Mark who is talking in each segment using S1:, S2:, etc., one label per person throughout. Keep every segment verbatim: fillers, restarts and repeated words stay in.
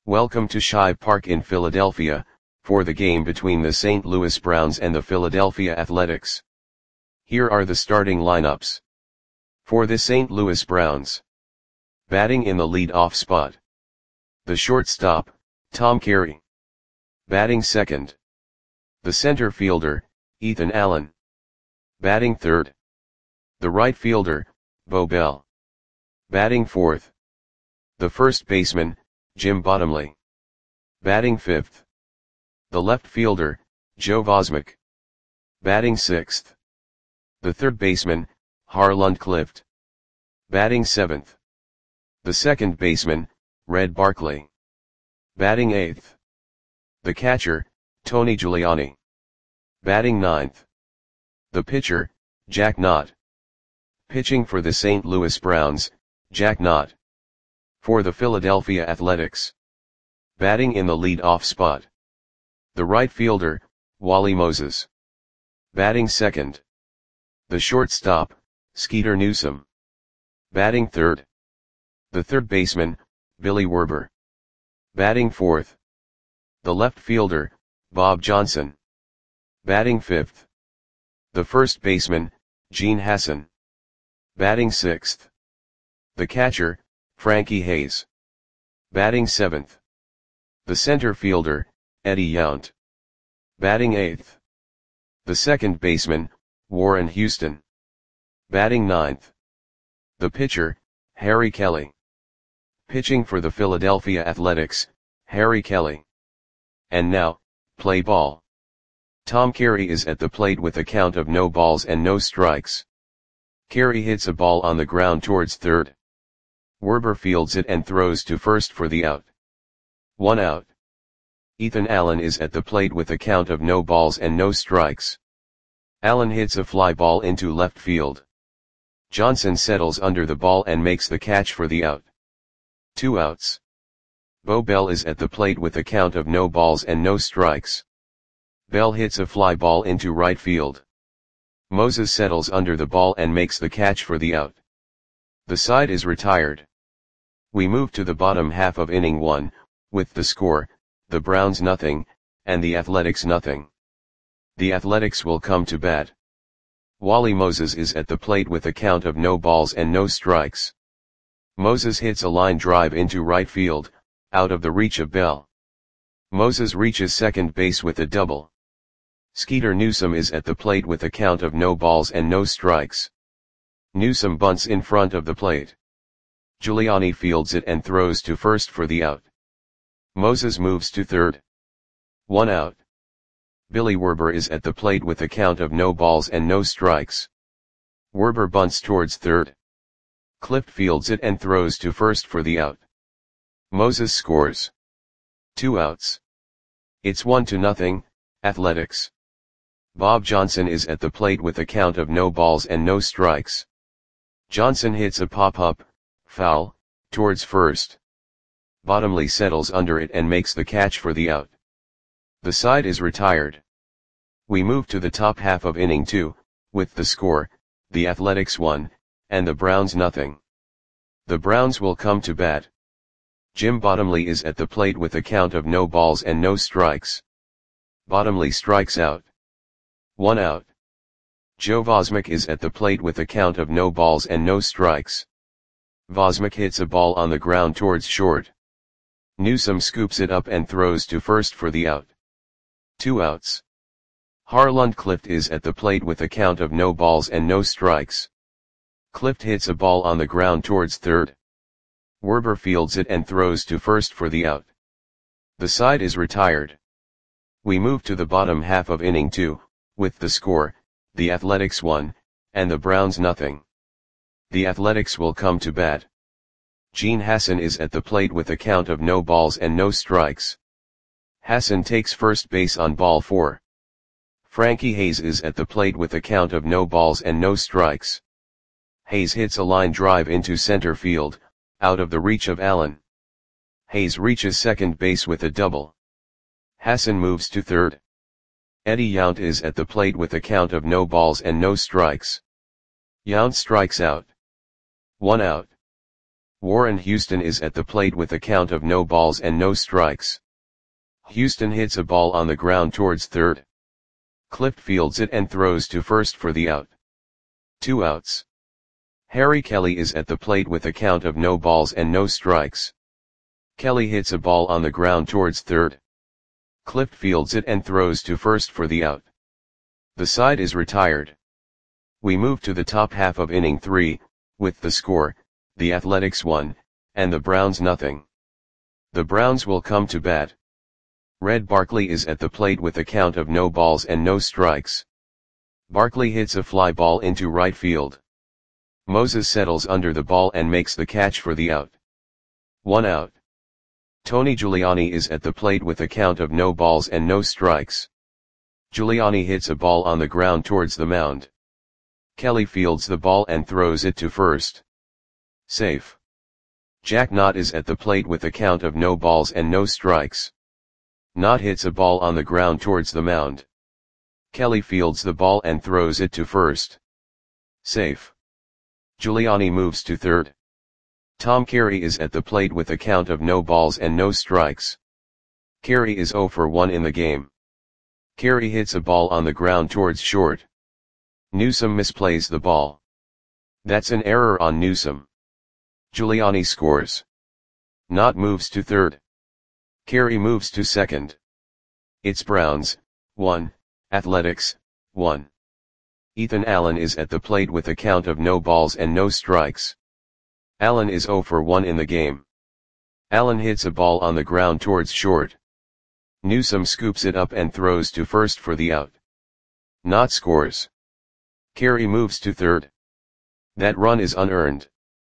S1: Welcome to Shibe Park in Philadelphia, for the game between the Saint Louis Browns and the Philadelphia Athletics. Here are the starting lineups. For the Saint Louis Browns. Batting in the lead-off spot. The shortstop, Tom Carey. Batting second. The center fielder, Ethan Allen. Batting third. The right fielder, Bo Bell. Batting fourth. The first baseman, Jim Bottomley. Batting fifth. The left fielder, Joe Vosmick. Batting sixth. The third baseman, Harland Clift. Batting seventh. The second baseman, Red Barkley. Batting eighth. The catcher, Tony Giuliani. Batting ninth. The pitcher, Jack Knott. Pitching for the Saint Louis Browns, Jack Knott. For the Philadelphia Athletics. Batting in the lead-off spot. The right fielder, Wally Moses. Batting second. The shortstop, Skeeter Newsome. Batting third. The third baseman, Billy Werber. Batting fourth. The left fielder, Bob Johnson. Batting fifth. The first baseman, Gene Hassan. Batting sixth. The catcher, Frankie Hayes. Batting seventh. The center fielder, Eddie Yount. Batting eighth. The second baseman, Warren Houston. Batting ninth. The pitcher, Harry Kelly. Pitching for the Philadelphia Athletics, Harry Kelly. And now, play ball. Tom Carey is at the plate with a count of no balls and no strikes. Carey hits a ball on the ground towards third. Werber fields it and throws to first for the out. One out. Ethan Allen is at the plate with a count of no balls and no strikes. Allen hits a fly ball into left field. Johnson settles under the ball and makes the catch for the out. Two outs. Bo Bell is at the plate with a count of no balls and no strikes. Bell hits a fly ball into right field. Moses settles under the ball and makes the catch for the out. The side is retired. We move to the bottom half of inning one, with the score, the Browns nothing, and the Athletics nothing. The Athletics will come to bat. Wally Moses is at the plate with a count of no balls and no strikes. Moses hits a line drive into right field, out of the reach of Bell. Moses reaches second base with a double. Skeeter Newsome is at the plate with a count of no balls and no strikes. Newsome bunts in front of the plate. Giuliani fields it and throws to first for the out. Moses moves to third. One out. Billy Werber is at the plate with a count of no balls and no strikes. Werber bunts towards third. Clift fields it and throws to first for the out. Moses scores. Two outs. It's one to nothing, Athletics. Bob Johnson is at the plate with a count of no balls and no strikes. Johnson hits a pop-up, foul, towards first. Bottomley settles under it and makes the catch for the out. The side is retired. We move to the top half of inning two, with the score, the Athletics one, and the Browns nothing. The Browns will come to bat. Jim Bottomley is at the plate with a count of no balls and no strikes. Bottomley strikes out. One out. Joe Vosmick is at the plate with a count of no balls and no strikes. Vosmick hits a ball on the ground towards short. Newsome scoops it up and throws to first for the out. Two outs. Harland Clift is at the plate with a count of no balls and no strikes. Clift hits a ball on the ground towards third. Werber fields it and throws to first for the out. The side is retired. We move to the bottom half of inning two, with the score, the Athletics one, and the Browns nothing. The Athletics will come to bat. Gene Hassan is at the plate with a count of no balls and no strikes. Hassan takes first base on ball four. Frankie Hayes is at the plate with a count of no balls and no strikes. Hayes hits a line drive into center field, out of the reach of Allen. Hayes reaches second base with a double. Hassan moves to third. Eddie Yount is at the plate with a count of no balls and no strikes. Yount strikes out. One out. Warren Houston is at the plate with a count of no balls and no strikes. Houston hits a ball on the ground towards third. Clift fields it and throws to first for the out. Two outs. Harry Kelly is at the plate with a count of no balls and no strikes. Kelly hits a ball on the ground towards third. Clift fields it and throws to first for the out. The side is retired. We move to the top half of inning three, with the score, the Athletics one, and the Browns nothing. The Browns will come to bat. Red Barkley is at the plate with a count of no balls and no strikes. Barkley hits a fly ball into right field. Moses settles under the ball and makes the catch for the out. One out. Tony Giuliani is at the plate with a count of no balls and no strikes. Giuliani hits a ball on the ground towards the mound. Kelly fields the ball and throws it to first. Safe. Jack Knott is at the plate with a count of no balls and no strikes. Knott hits a ball on the ground towards the mound. Kelly fields the ball and throws it to first. Safe. Giuliani moves to third. Tom Carey is at the plate with a count of no balls and no strikes. Carey is oh for one in the game. Carey hits a ball on the ground towards short. Newsome misplays the ball. That's an error on Newsome. Giuliani scores. Knott moves to third. Carey moves to second. It's Browns, one, Athletics, one. Ethan Allen is at the plate with a count of no balls and no strikes. Allen is oh for one in the game. Allen hits a ball on the ground towards short. Newsome scoops it up and throws to first for the out. Knott scores. Carey moves to third. That run is unearned.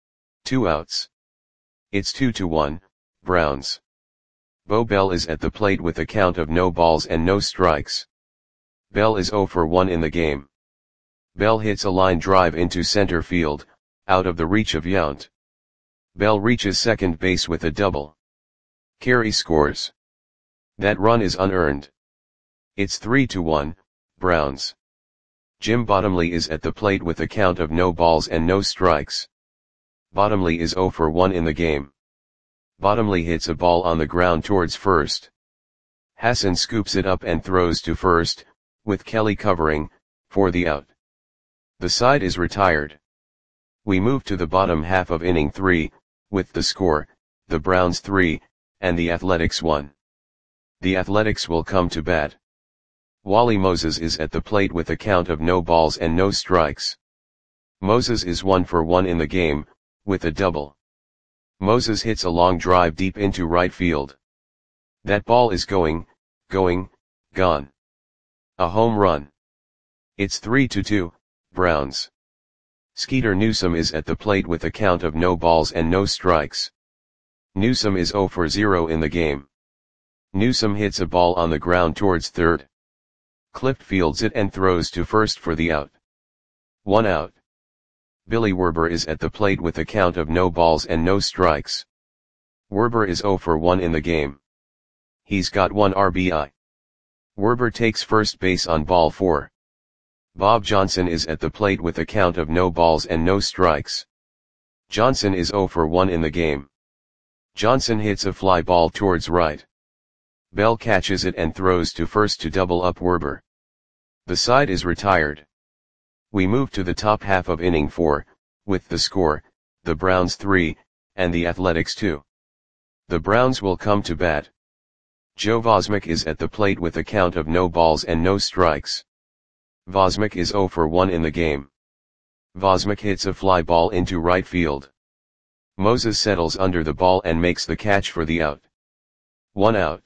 S1: Two outs. It's two to one, Browns. Bo Bell is at the plate with a count of no balls and no strikes. Bell is oh for one in the game. Bell hits a line drive into center field, out of the reach of Yount. Bell reaches second base with a double. Carey scores. That run is unearned. It's three to one, Browns. Jim Bottomley is at the plate with a count of no balls and no strikes. Bottomley is oh for one in the game. Bottomley hits a ball on the ground towards first. Hassan scoops it up and throws to first, with Kelly covering, for the out. The side is retired. We move to the bottom half of inning three, with the score, the Browns three, and the Athletics one. The Athletics will come to bat. Wally Moses is at the plate with a count of no balls and no strikes. Moses is one for one in the game, with a double. Moses hits a long drive deep into right field. That ball is going, going, gone. A home run. It's three to two, Browns. Skeeter Newsome is at the plate with a count of no balls and no strikes. Newsome is oh for zero in the game. Newsome hits a ball on the ground towards third. Clift fields it and throws to first for the out. One out. Billy Werber is at the plate with a count of no balls and no strikes. Werber is oh for one in the game. He's got one R B I. Werber takes first base on ball four. Bob Johnson is at the plate with a count of no balls and no strikes. Johnson is oh for one in the game. Johnson hits a fly ball towards right. Bell catches it and throws to first to double up Werber. The side is retired. We move to the top half of inning four, with the score, the Browns three, and the Athletics two. The Browns will come to bat. Joe Vosmick is at the plate with a count of no balls and no strikes. Vosmick is oh for one in the game. Vosmick hits a fly ball into right field. Moses settles under the ball and makes the catch for the out. One out.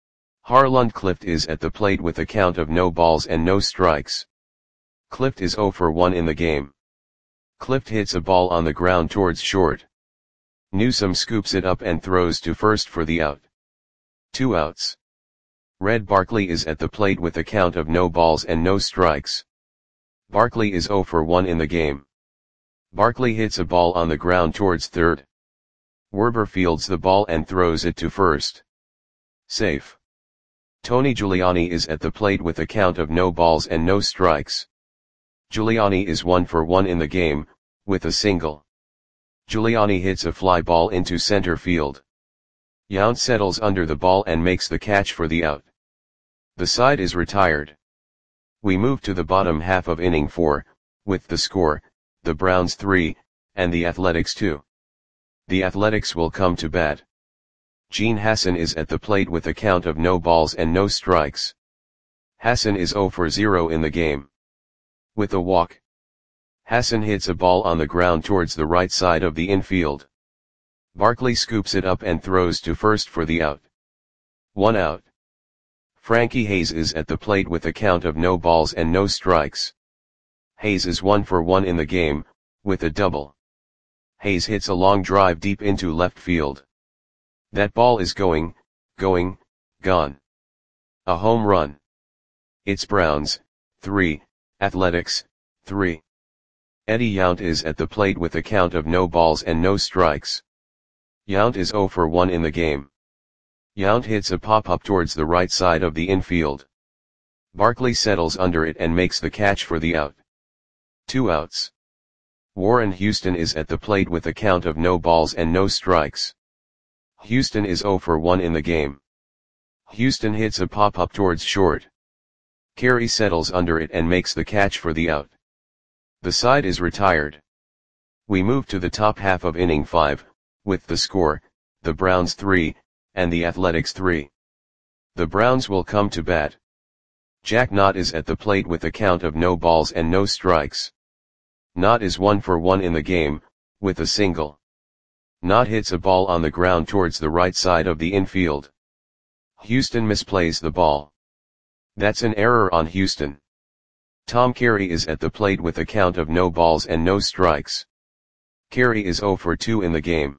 S1: Harland Clift is at the plate with a count of no balls and no strikes. Clift is oh for one in the game. Clift hits a ball on the ground towards short. Newsome scoops it up and throws to first for the out. Two outs. Red Barkley is at the plate with a count of no balls and no strikes. Barkley is oh for one in the game. Barkley hits a ball on the ground towards third. Werber fields the ball and throws it to first. Safe. Tony Giuliani is at the plate with a count of no balls and no strikes. Giuliani is one for one in the game, with a single. Giuliani hits a fly ball into center field. Yount settles under the ball and makes the catch for the out. The side is retired. We move to the bottom half of inning four, with the score, the Browns three, and the Athletics two. The Athletics will come to bat. Gene Hassan is at the plate with a count of no balls and no strikes. Hassan is zero for zero in the game. With a walk, Hassan hits a ball on the ground towards the right side of the infield. Barkley scoops it up and throws to first for the out. One out. Frankie Hayes is at the plate with a count of no balls and no strikes. Hayes is one for one in the game, with a double. Hayes hits a long drive deep into left field. That ball is going, going, gone. A home run. It's Browns, three, Athletics, three. Eddie Yount is at the plate with a count of no balls and no strikes. Yount is zero for one in the game. Yount hits a pop-up towards the right side of the infield. Barkley settles under it and makes the catch for the out. Two outs. Warren Houston is at the plate with a count of no balls and no strikes. Houston is zero for one in the game. Houston hits a pop-up towards short. Carey settles under it and makes the catch for the out. The side is retired. We move to the top half of inning five, with the score, the Browns three, and the Athletics three. The Browns will come to bat. Jack Knott is at the plate with a count of no balls and no strikes. Knott is one for one in the game, with a single. Knott hits a ball on the ground towards the right side of the infield. Houston misplays the ball. That's an error on Houston. Tom Carey is at the plate with a count of no balls and no strikes. Carey is zero for two in the game.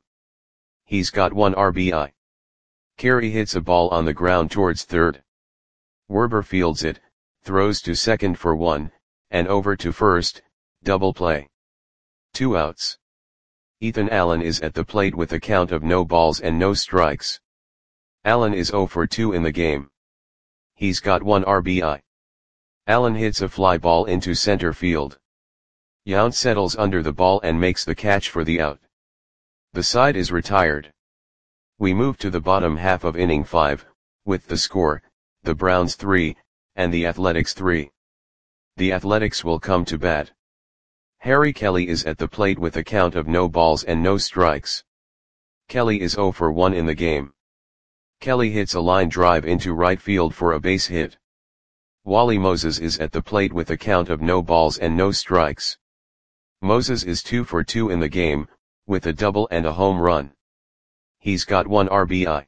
S1: He's got one R B I. Carey hits a ball on the ground towards third. Werber fields it, throws to second for one, and over to first, double play. Two outs. Ethan Allen is at the plate with a count of no balls and no strikes. Allen is zero for two in the game. He's got one R B I. Allen hits a fly ball into center field. Yount settles under the ball and makes the catch for the out. The side is retired. We move to the bottom half of inning five, with the score, the Browns three, and the Athletics three. The Athletics will come to bat. Harry Kelly is at the plate with a count of no balls and no strikes. Kelly is zero for one in the game. Kelly hits a line drive into right field for a base hit. Wally Moses is at the plate with a count of no balls and no strikes. Moses is two for two in the game, with a double and a home run. He's got one R B I.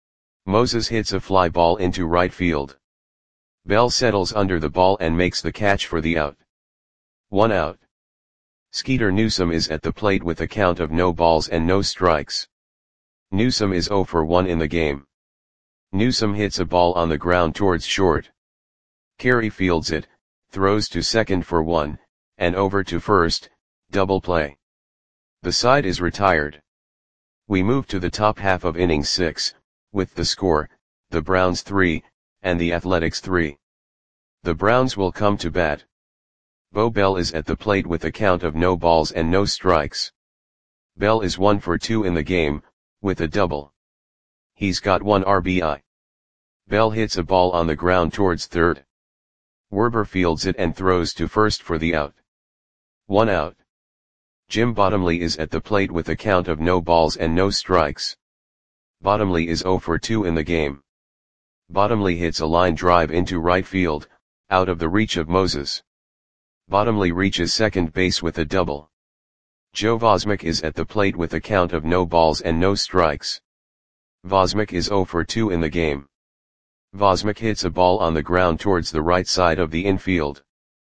S1: Moses hits a fly ball into right field. Bell settles under the ball and makes the catch for the out. One out. Skeeter Newsome is at the plate with a count of no balls and no strikes. Newsome is zero for one in the game. Newsome hits a ball on the ground towards short. Carey fields it, throws to second for one, and over to first, double play. The side is retired. We move to the top half of inning six, with the score, the Browns three, and the Athletics three. The Browns will come to bat. Bo Bell is at the plate with a count of no balls and no strikes. Bell is one for two in the game, with a double. He's got one R B I. Bell hits a ball on the ground towards third. Werber fields it and throws to first for the out. One out. Jim Bottomley is at the plate with a count of no balls and no strikes. Bottomley is zero for two in the game. Bottomley hits a line drive into right field, out of the reach of Moses. Bottomley reaches second base with a double. Joe Vosmick is at the plate with a count of no balls and no strikes. Vosmick is zero for two in the game. Vosmick hits a ball on the ground towards the right side of the infield.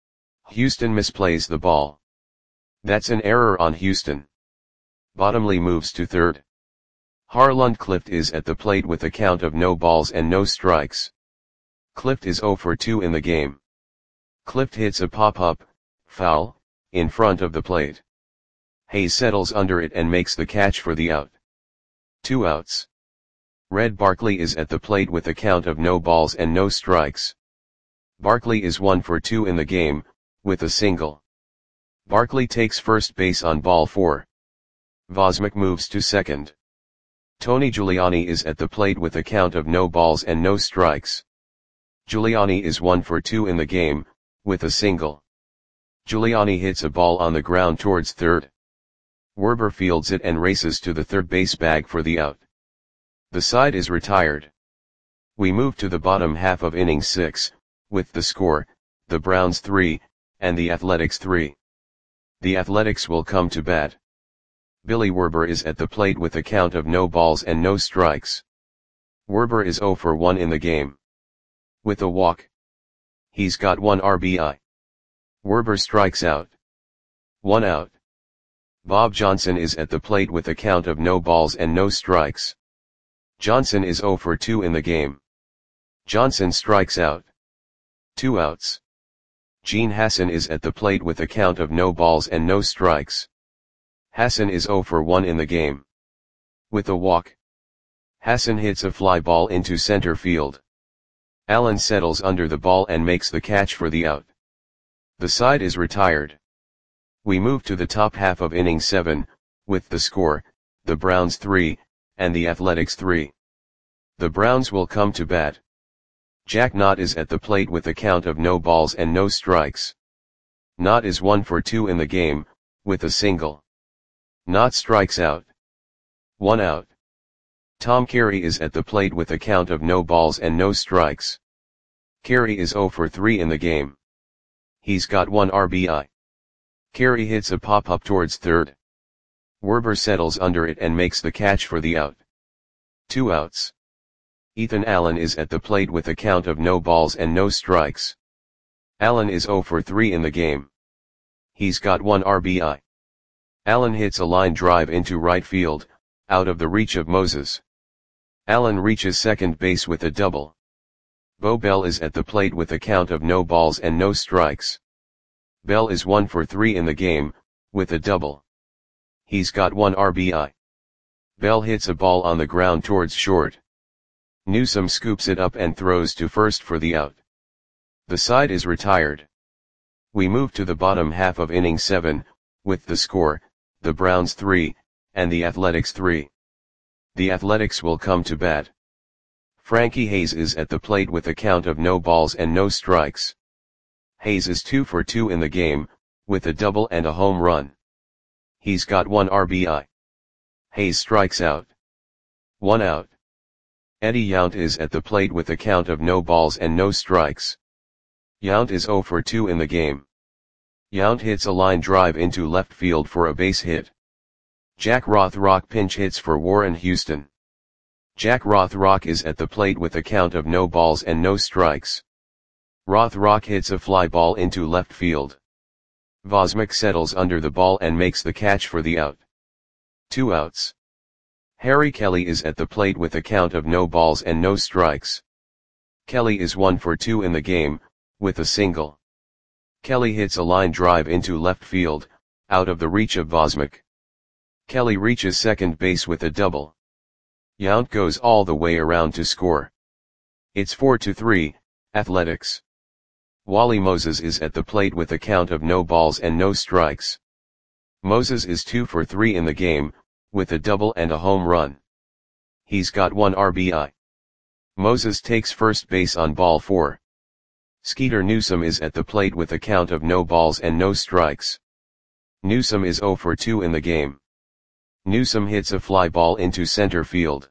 S1: Houston misplays the ball. That's an error on Houston. Bottomley moves to third. Harland Clift is at the plate with a count of no balls and no strikes. Clift is zero for two in the game. Clift hits a pop-up, foul, in front of the plate. Hayes settles under it and makes the catch for the out. Two outs. Red Barkley is at the plate with a count of no balls and no strikes. Barkley is one for two in the game, with a single. Barkley takes first base on ball four. Vosmik moves to second. Tony Giuliani is at the plate with a count of no balls and no strikes. Giuliani is one for two in the game, with a single. Giuliani hits a ball on the ground towards third. Werber fields it and races to the third base bag for the out. The side is retired. We move to the bottom half of inning six, with the score, the Browns three, and the Athletics three. The Athletics will come to bat. Billy Werber is at the plate with a count of no balls and no strikes. Werber is zero for one in the game. With a walk. He's got one R B I. Werber strikes out. One out. Bob Johnson is at the plate with a count of no balls and no strikes. Johnson is zero for two in the game. Johnson strikes out. Two outs. Gene Hassan is at the plate with a count of no balls and no strikes. Hassan is zero for one in the game. With a walk. Hassan hits a fly ball into center field. Allen settles under the ball and makes the catch for the out. The side is retired. We move to the top half of inning seven, with the score, the Browns three, and the Athletics three. The Browns will come to bat. Jack Knott is at the plate with a count of no balls and no strikes. Knott is one for two in the game, with a single. Knott strikes out. One out. Tom Carey is at the plate with a count of no balls and no strikes. Carey is zero for three in the game. He's got one R B I. Carey hits a pop-up towards third. Werber settles under it and makes the catch for the out. Two outs. Ethan Allen is at the plate with a count of no balls and no strikes. Allen is zero for three in the game. He's got one R B I. Allen hits a line drive into right field, out of the reach of Moses. Allen reaches second base with a double. Bo Bell is at the plate with a count of no balls and no strikes. Bell is one for three in the game, with a double. He's got one R B I. Bell hits a ball on the ground towards short. Newsome scoops it up and throws to first for the out. The side is retired. We move to the bottom half of inning seven, with the score, the Browns three, and the Athletics three. The Athletics will come to bat. Frankie Hayes is at the plate with a count of no balls and no strikes. Hayes is two for two in the game, with a double and a home run. He's got one R B I. Hayes strikes out. One out. Eddie Yount is at the plate with a count of no balls and no strikes. Yount is zero for two in the game. Yount hits a line drive into left field for a base hit. Jack Rothrock pinch hits for Warren Houston. Jack Rothrock is at the plate with a count of no balls and no strikes. Rothrock hits a fly ball into left field. Vosmik settles under the ball and makes the catch for the out. Two outs. Harry Kelly is at the plate with a count of no balls and no strikes. Kelly is one for two in the game, with a single. Kelly hits a line drive into left field, out of the reach of Vosmik. Kelly reaches second base with a double. Yount goes all the way around to score. It's four to three, Athletics. Wally Moses is at the plate with a count of no balls and no strikes. Moses is two for three in the game, with a double and a home run. He's got one R B I. Moses takes first base on ball four. Skeeter Newsome is at the plate with a count of no balls and no strikes. Newsome is zero for two in the game. Newsome hits a fly ball into center field.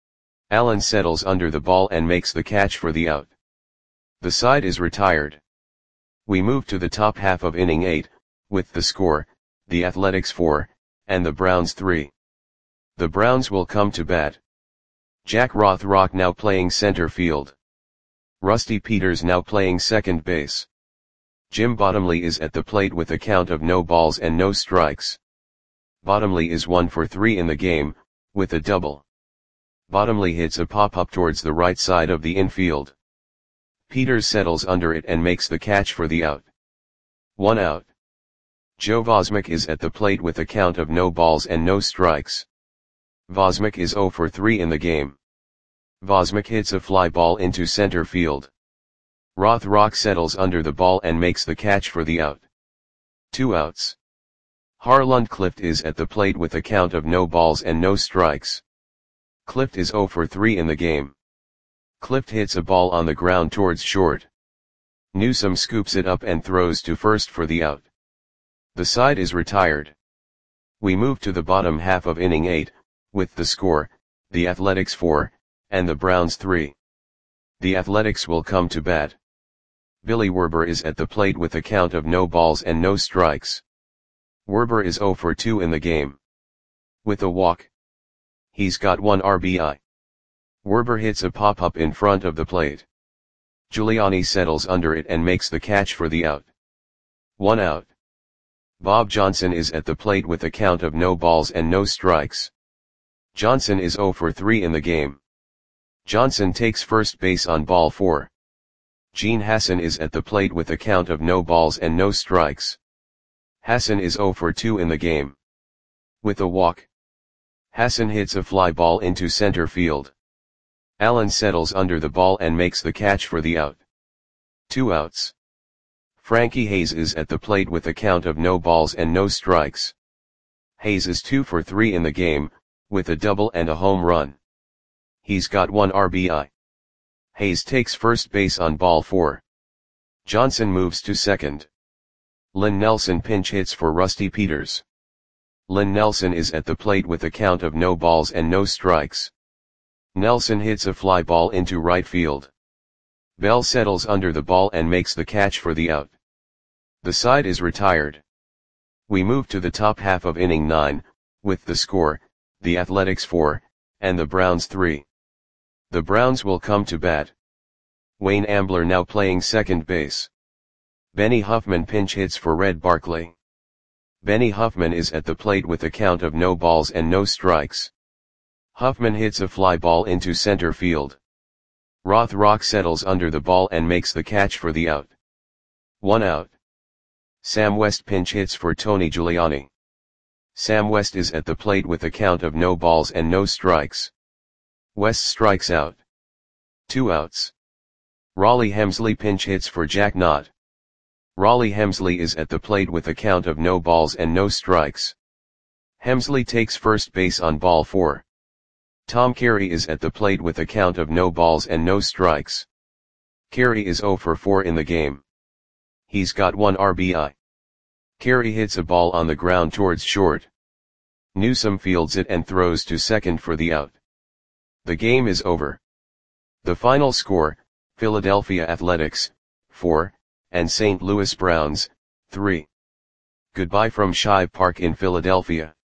S1: Allen settles under the ball and makes the catch for the out. The side is retired. We move to the top half of inning eight, with the score, the Athletics four, and the Browns three. The Browns will come to bat. Jack Rothrock now playing center field. Rusty Peters now playing second base. Jim Bottomley is at the plate with a count of no balls and no strikes. Bottomley is one for three in the game, with a double. Bottomley hits a pop-up towards the right side of the infield. Peters settles under it and makes the catch for the out. One out. Joe Vosmik is at the plate with a count of no balls and no strikes. Vosmik is zero for three in the game. Vosmik hits a fly ball into center field. Rothrock settles under the ball and makes the catch for the out. Two outs. Harlund Clift is at the plate with a count of no balls and no strikes. Clift is zero for three in the game. Clift hits a ball on the ground towards short. Newsome scoops it up and throws to first for the out. The side is retired. We move to the bottom half of inning eight, with the score, the Athletics four, and the Browns three. The Athletics will come to bat. Billy Werber is at the plate with a count of no balls and no strikes. Werber is zero for two in the game. With a walk. He's got one R B I. Werber hits a pop-up in front of the plate. Giuliani settles under it and makes the catch for the out. One out. Bob Johnson is at the plate with a count of no balls and no strikes. Johnson is zero for three in the game. Johnson takes first base on ball four. Gene Hassan is at the plate with a count of no balls and no strikes. Hassan is zero for two in the game. With a walk. Hassan hits a fly ball into center field. Allen settles under the ball and makes the catch for the out. Two outs. Frankie Hayes is at the plate with a count of no balls and no strikes. Hayes is two for three in the game, with a double and a home run. He's got one R B I. Hayes takes first base on ball four. Johnson moves to second. Lynn Nelson pinch hits for Rusty Peters. Lynn Nelson is at the plate with a count of no balls and no strikes. Nelson hits a fly ball into right field. Bell settles under the ball and makes the catch for the out. The side is retired. We move to the top half of inning nine, with the score, the Athletics four, and the Browns three. The Browns will come to bat. Wayne Ambler now playing second base. Benny Huffman pinch hits for Red Barkley. Benny Huffman is at the plate with a count of no balls and no strikes. Huffman hits a fly ball into center field. Rothrock settles under the ball and makes the catch for the out. One out. Sam West pinch hits for Tony Giuliani. Sam West is at the plate with a count of no balls and no strikes. West strikes out. Two outs. Raleigh Hemsley pinch hits for Jack Knott. Raleigh Hemsley is at the plate with a count of no balls and no strikes. Hemsley takes first base on ball four. Tom Carey is at the plate with a count of no balls and no strikes. Carey is zero for four in the game. He's got one R B I. Carey hits a ball on the ground towards short. Newsome fields it and throws to second for the out. The game is over. The final score, Philadelphia Athletics, four, and Saint Louis Browns, three. Goodbye from Shive Park in Philadelphia.